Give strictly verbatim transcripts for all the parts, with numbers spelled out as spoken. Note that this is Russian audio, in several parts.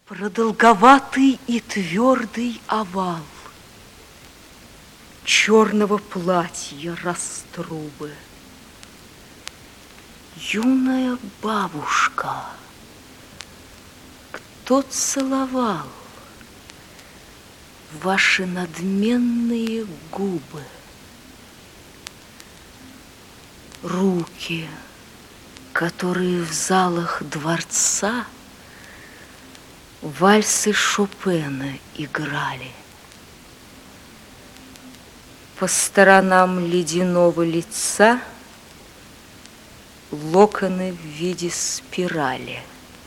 Продолговатый и твердый овал черного платья раструбы. Юная бабушка, кто целовал ваши надменные губы? Руки, которые в залах дворца вальсы Шопена играли. По сторонам ледяного лица локоны в виде спирали.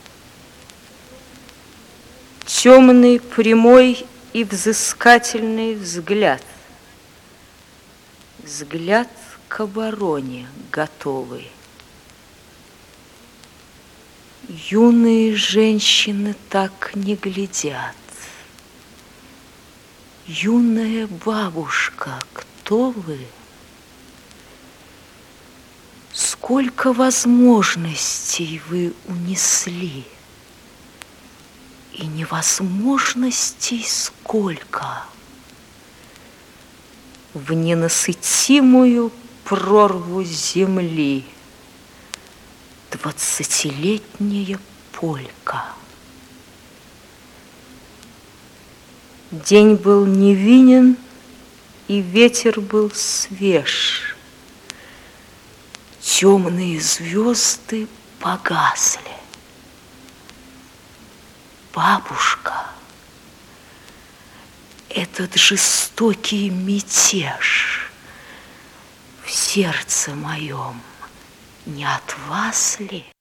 Темный, прямой и взыскательный взгляд. Взгляд к обороне готовый. Юные женщины так не глядят. Юная бабушка, кто вы? Сколько возможностей вы унесли, и невозможностей сколько в ненасытимую прорву земли. Двадцатилетняя полька. День был невинен, и ветер был свеж. Темные звезды погасли. Бабушка, этот жестокий мятеж в сердце моем не от вас ли?